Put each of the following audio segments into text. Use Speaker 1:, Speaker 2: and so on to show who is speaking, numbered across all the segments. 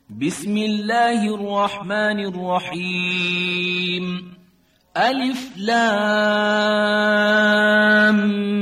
Speaker 1: بسم الله الرحمن الرحيم ألف لام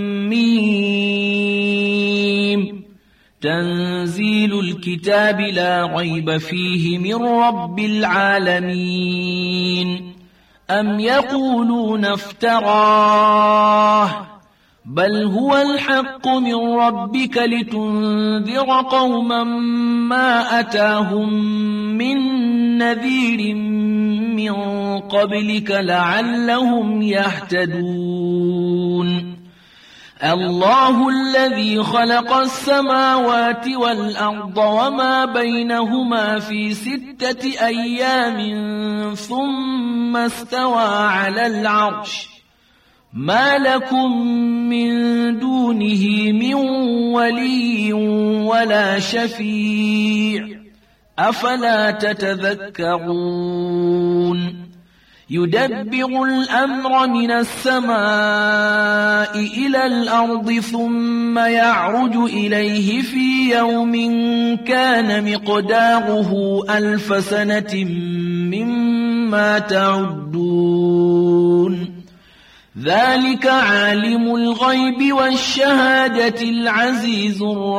Speaker 1: ميم تنزيل الكتاب لا ريب فيه من رب العالمين أم يقولون افتراه بل هو الحق من ربك لتنذر قوما ما أتاهم من نذير من قبلك لعلهم يهتدون الله الذي خلق السماوات والأرض وما بينهما في 6 أيام ثم استوى على العرش ما لكم من دونه من ولي ولا شفيع أفلا تتذكرون يدبر الأمر من السماء إلى الأرض ثم يعرج إليه في يوم كان مقداره 1000 سنة مما تعدون ذلك عالم الغيب والشهادة العزيز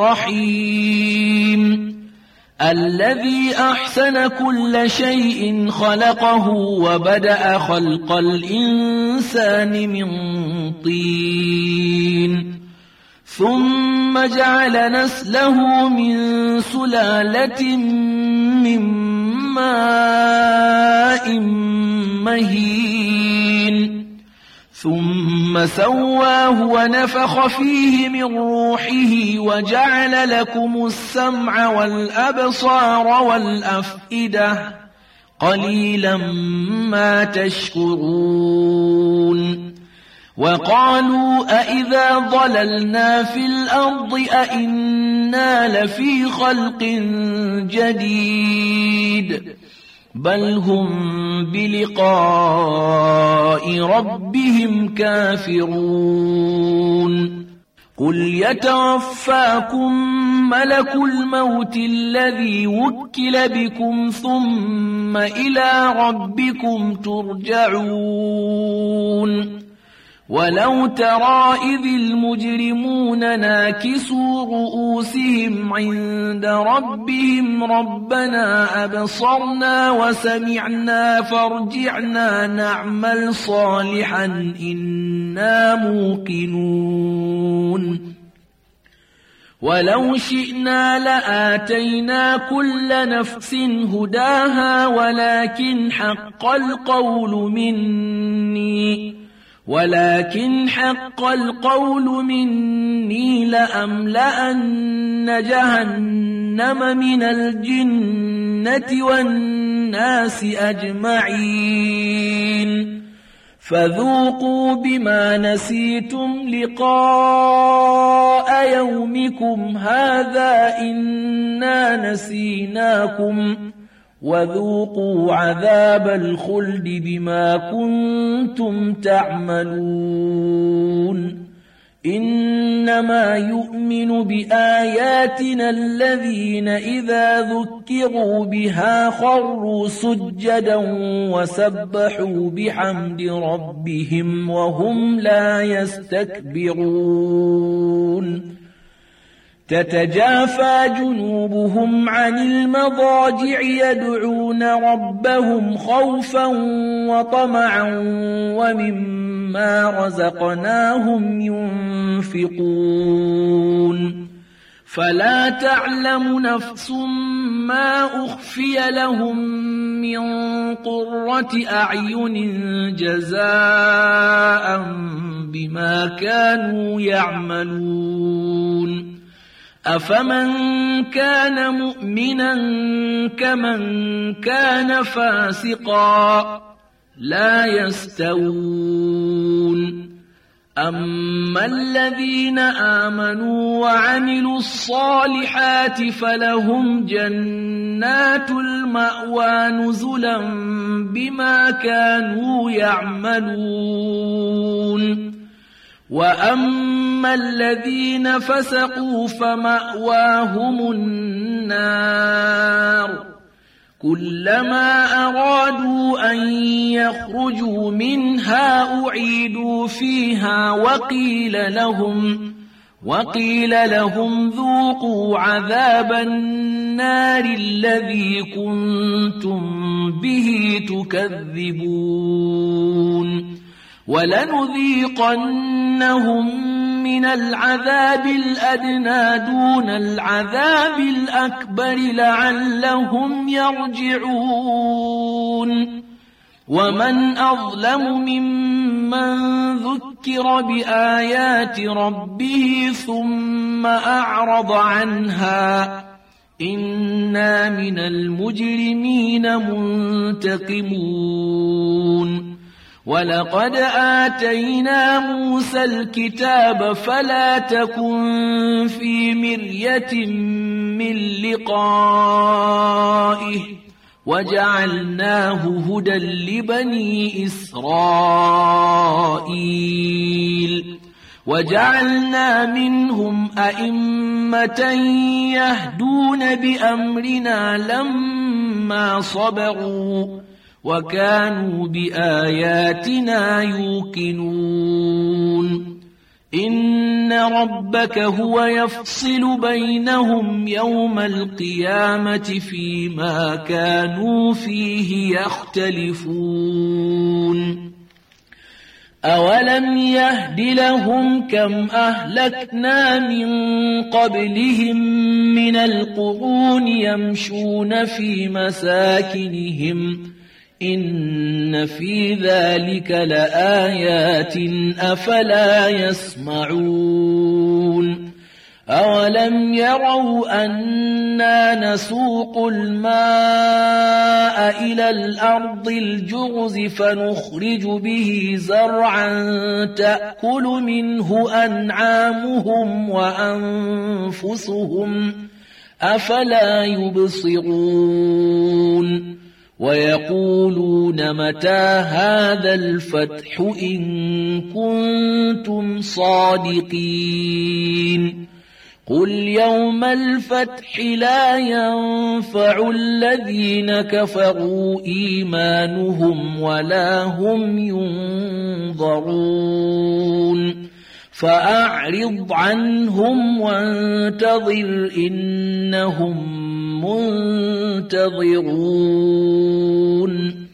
Speaker 1: الرحيم الذي أحسن كل شيء خلقه وبدأ خلق الإنسان من طين ثم جعل نسله من سلالة من ماء مهين ثم سواه ونفخ فيه من روحه وجعل لكم السمع والأبصار والأفئدة قليلا ما تشكرون وقالوا أئذا ضللنا في الأرض أئنا لفي خلق جديد بل هم بلقاء ربهم كافرون قل يتوفاكم ملك الموت الذي وكل بكم ثم إلى ربكم ترجعون ولو ترى إذ المجرمون ناكسوا رؤوسهم عند ربهم ربنا أبصرنا وسمعنا فارجعنا نعمل صالحا إنا موقنون ولو شئنا لآتينا كل نفس هداها ولكن حق القول مني لأملأن جهنم من الجنة والناس أجمعين فذوقوا بما نسيتم لقاء يومكم هذا إنا نسيناكم وذوقوا عذاب الخلد بما كنتم تعملون إنما يؤمن بآياتنا الذين إذا ذكروا بها خروا سجدا وسبحوا بحمد ربهم وهم لا يستكبرون تتجافى جنوبهم عن المضاجع يدعون ربهم خوفا وطمعا ومما رزقناهم ينفقون فلا تعلم نفس ما أخفي لهم من قرة أعين جزاء بما كانوا يعملون أفمن كان مؤمنا كمن كان فاسقا لا يستوون أما الذين آمنوا وعملوا الصالحات فلهم جنات المأوى نزلا بما كانوا يعملون وأما الذين فسقوا فمأواهم النار كلما أرادوا أن يخرجوا منها أعيدوا فيها وقيل لهم ذوقوا عذاب النار الذي كنتم به تكذبون ولنذيقنهم من العذاب الأدنى دون العذاب الأكبر لعلهم يرجعون ومن أظلم ممن ذكر بآيات ربه ثم أعرض عنها إنا من المجرمين منتقمون ولقد آتينا موسى الكتاب فلا تكن في مرية من لقائه وجعلناه هدى لبني إسرائيل وجعلنا منهم أئمة يهدون بأمرنا لما صبروا وكانوا بآياتنا يوقنون إن ربك هو يفصل بينهم يوم القيامة فيما كانوا فيه يختلفون أولم يهد لهم كم أهلكنا من قبلهم من القرون يمشون في مساكنهم إن في ذلك لآيات أفلا يسمعون أولم يروا أنا نسوق الماء إلى الأرض الجرز فنخرج به زرعا تأكل منه أنعامهم وأنفسهم أفلا يبصرون ويقولون متى هذا الفتح إن كنتم صادقين قل يوم الفتح لا ينفع الذين كفروا إيمانهم ولا هم ينظرون فأعرض عنهم وانتظر إنهم منتظرون